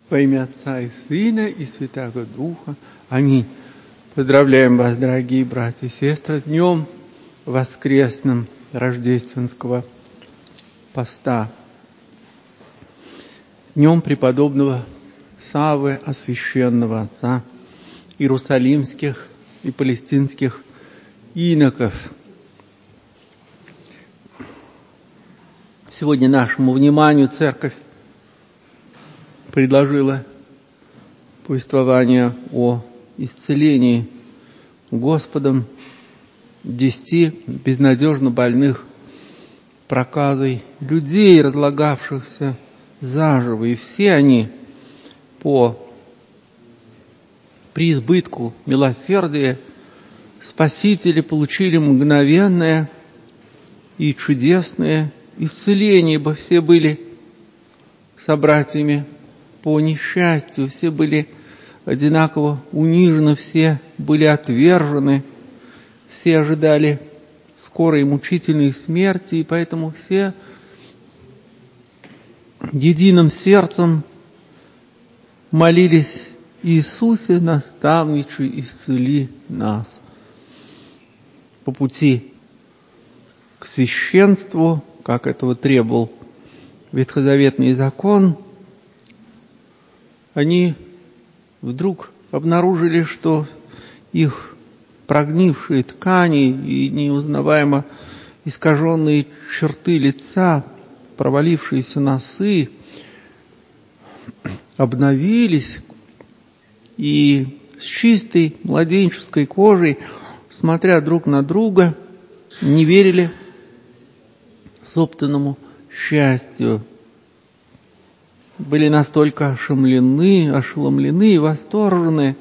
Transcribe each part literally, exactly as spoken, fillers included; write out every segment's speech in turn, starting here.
Во имя Отца и Сына и Святаго Духа. Аминь. Поздравляем вас, дорогие братья и сестры, с днем воскресным рождественского поста. Днем преподобного Саввы, освященного отца иерусалимских и палестинских иноков. Сегодня нашему вниманию Церковь предложила повествование о исцелении Господом десяти безнадежно больных проказой людей, разлагавшихся заживо, и все они по преизбытку милосердия Спасители получили мгновенное и чудесное исцеление, ибо все были собратьями по несчастью, все были одинаково унижены, все были отвержены, все ожидали скорой мучительной смерти, и поэтому все единым сердцем молились: Иисусе, наставничай, исцели нас. По пути к священству, как этого требовал ветхозаветный закон, они вдруг обнаружили, что их прогнившие ткани и неузнаваемо искаженные черты лица, провалившиеся носы обновились, и с чистой младенческой кожей, смотря друг на друга, не верили собственному счастью. Были настолько ошеломлены, ошеломлены и восторжены,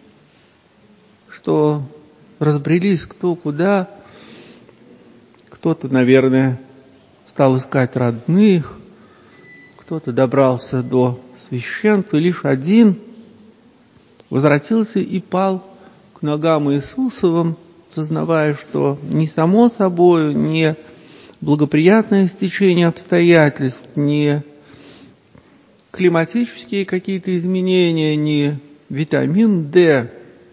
что разбрелись кто куда. Кто-то, наверное, стал искать родных, кто-то добрался до священства, и лишь один возвратился и пал к ногам Иисусовым, сознавая, что ни само собою, ни благоприятное стечение обстоятельств, ни климатические какие-то изменения, ни витамин D,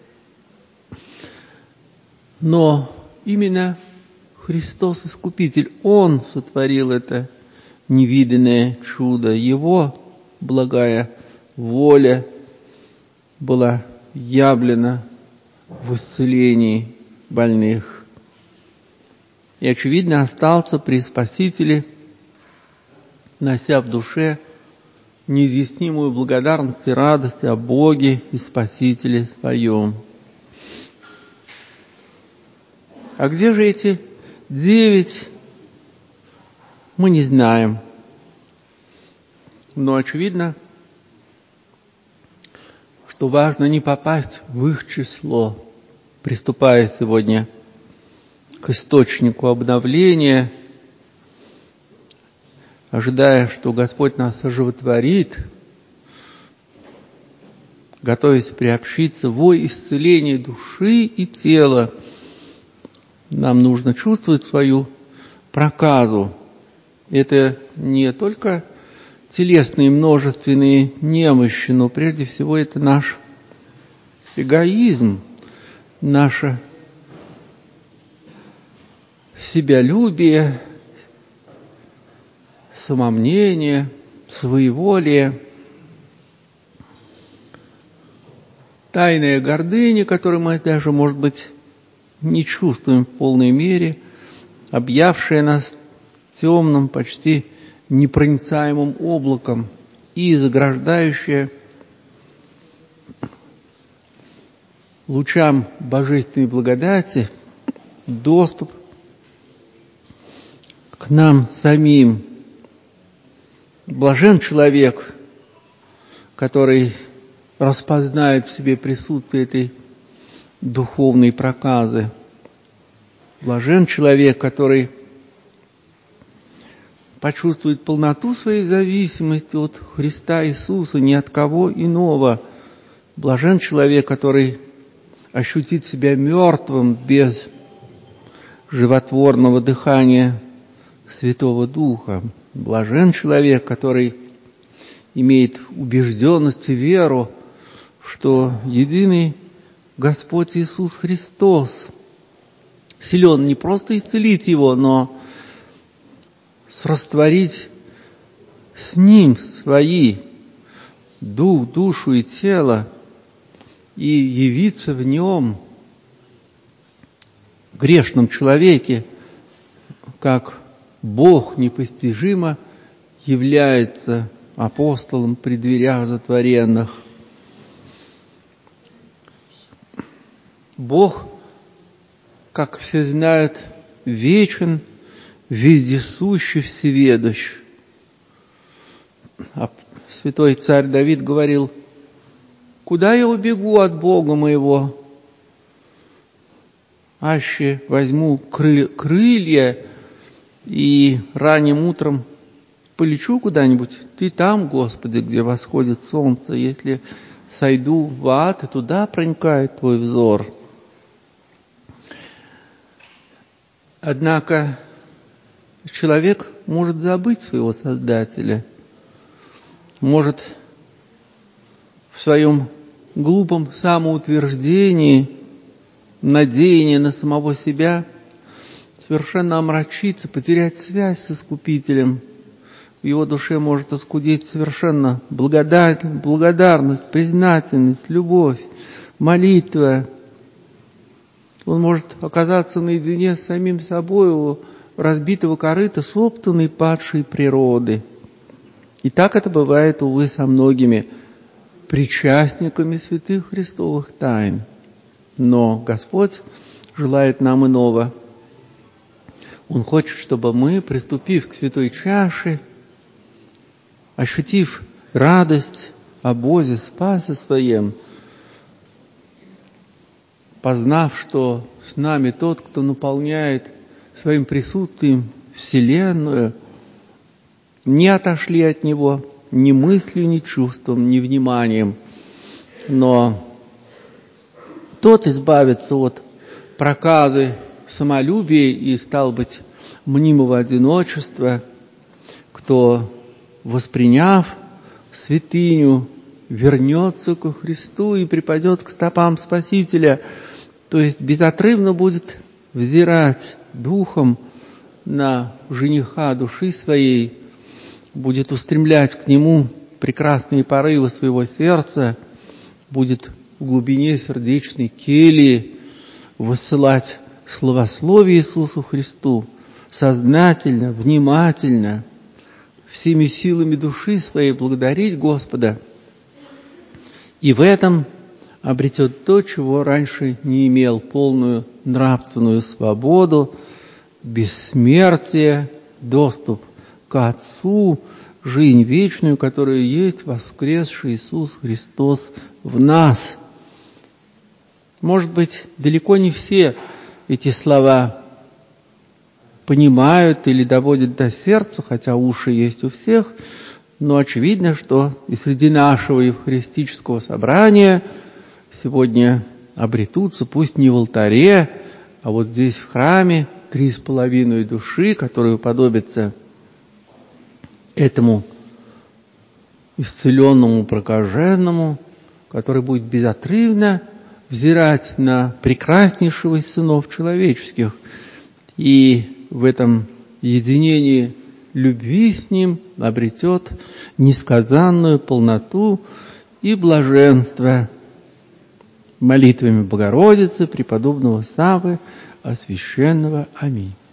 но именно Христос Искупитель, Он сотворил это невиданное чудо. Его благая воля была явлена в исцелении больных. И, очевидно, остался при Спасителе, нося в душе неизъяснимую благодарность и радость о Боге и Спасителе своем. А где же эти девять, мы не знаем. Но очевидно, что важно не попасть в их число, приступая сегодня к источнику обновления, ожидая, что Господь нас оживотворит, готовясь приобщиться во исцеление души и тела. Нам нужно чувствовать свою проказу. Это не только телесные множественные немощи, но прежде всего это наш эгоизм, наше себялюбие, самомнение, своеволие, тайная гордыня, которую мы даже, может быть, не чувствуем в полной мере, объявшая нас темным, почти непроницаемым облаком и заграждающая лучам божественной благодати доступ к нам самим. Блажен человек, который распознает в себе присутствие этой духовной проказы. Блажен человек, который почувствует полноту своей зависимости от Христа Иисуса, ни от кого иного. Блажен человек, который ощутит себя мертвым без животворного дыхания Святого Духа. Блажен человек, который имеет убежденность и веру, что единый Господь Иисус Христос силен не просто исцелить его, но срастворить с Ним свои дух, душу и тело и явиться в Нем, грешном человеке, как Бог непостижимо является апостолом при дверях затворенных. Бог, как все знают, вечен, вездесущий, всеведущ. А святой царь Давид говорил: «Куда я убегу от Бога моего? Аще возьму крылья, крылья и ранним утром полечу куда-нибудь. Ты там, Господи, где восходит солнце. Если сойду в ад, и туда проникает Твой взор». Однако человек может забыть своего Создателя, может в своем глупом самоутверждении, надеянии на самого себя совершенно омрачиться, потерять связь с Искупителем. В его душе может оскудеть совершенно благодать, благодарность, признательность, любовь, молитва. Он может оказаться наедине с самим собой у разбитого корыта собственной падшей природы. И так это бывает, увы, со многими причастниками святых Христовых тайн. Но Господь желает нам иного. Он хочет, чтобы мы, приступив к святой чаше, ощутив радость о Боге Спасе Своем, познав, что с нами Тот, кто наполняет своим присутствием Вселенную, не отошли от Него ни мыслью, ни чувством, ни вниманием, но Тот избавится от проказы самолюбия и, стал быть, мнимого одиночества, кто, восприняв святыню, вернется ко Христу и припадет к стопам Спасителя, то есть безотрывно будет взирать духом на жениха души своей, будет устремлять к Нему прекрасные порывы своего сердца, будет в глубине сердечной кельи высылать славословие Иисусу Христу, сознательно, внимательно, всеми силами души своей благодарить Господа. И в этом обретет то, чего раньше не имел: полную нравственную свободу, бессмертие, доступ к Отцу, жизнь вечную, которая есть воскресший Иисус Христос в нас. Может быть, далеко не все эти слова понимают или доводят до сердца, хотя уши есть у всех, но очевидно, что и среди нашего евхаристического собрания сегодня обретутся, пусть не в алтаре, а вот здесь в храме, три с половиной души, которые уподобятся этому исцеленному прокаженному, который будет безотрывно взирать на прекраснейшего из сынов человеческих и в этом единении любви с Ним обретет несказанную полноту и блаженство. Молитвами Богородицы, преподобного Саввы Освященного. Аминь.